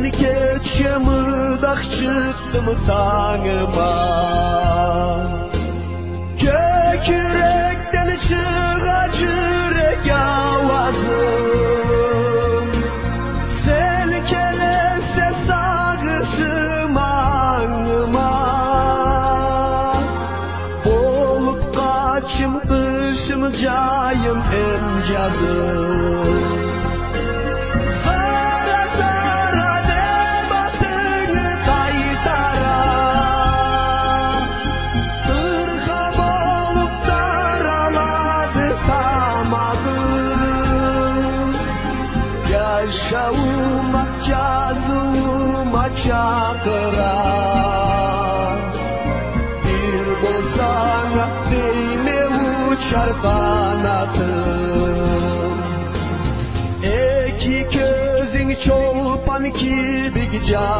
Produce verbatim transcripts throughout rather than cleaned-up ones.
Seni keçemıdak çıktım tanıma. Kökürekten çıkacırek avazım. Selkeleste sağışım anıma. Olup kaçım kışım cayım emcadım. Yaşavuma, cazuma çakıra. Bir bozana değme uçar kanatım. İki gözün çolpan kibik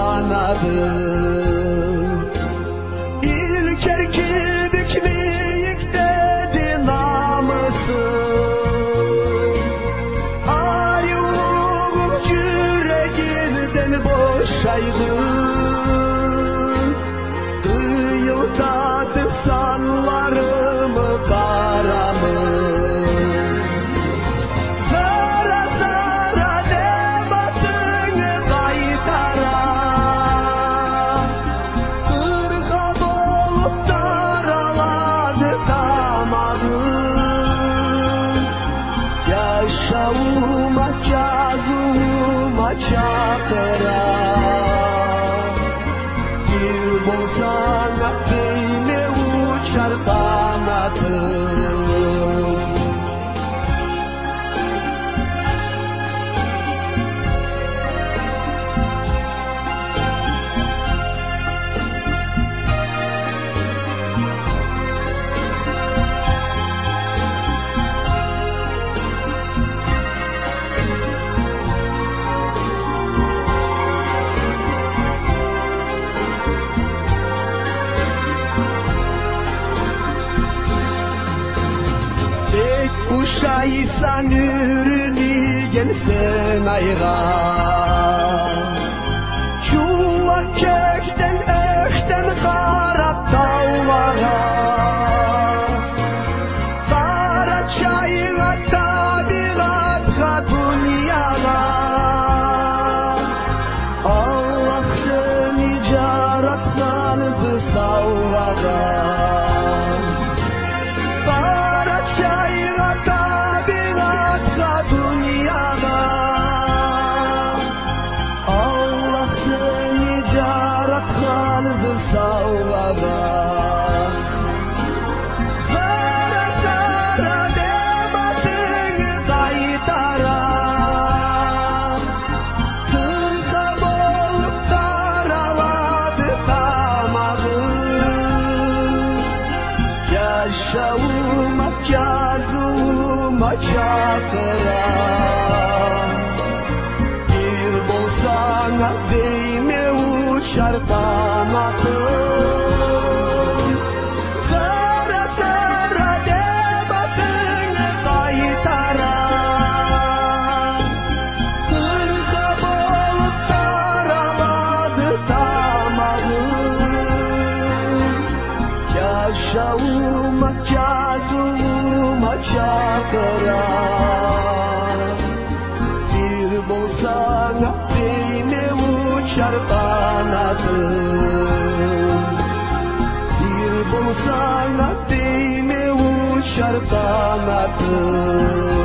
canadım. İlker kibik miyik dedi namusun. Boşaydın, kıyıldadı sanlarımı karamı. Zara zara debatını kaytara. Kırga dolup daraladı tamamım. Yaşavuma, cazuma çakıra. Bir bolsana beyne uçar kanatım. Uşaysan ürünü gelsen ayğa. Çuvak kökten ökten karap dağlara. Kara çayına tabiatla dünyana. Allah seni caratlandı savlara. Zara zara debatını kaytara. Kırka bolup daraladı tamamım. Yaşavuma, cazuma çakıra. Bir bolsana değme uçar kanatım. Zara zara debatını kaytara. Kırga bolup daraladı tamamım. Yaşavuma, cazuma çakıra. Bir bolsana değme uçar kanatım. Bir bolsana değme uçar kanatım.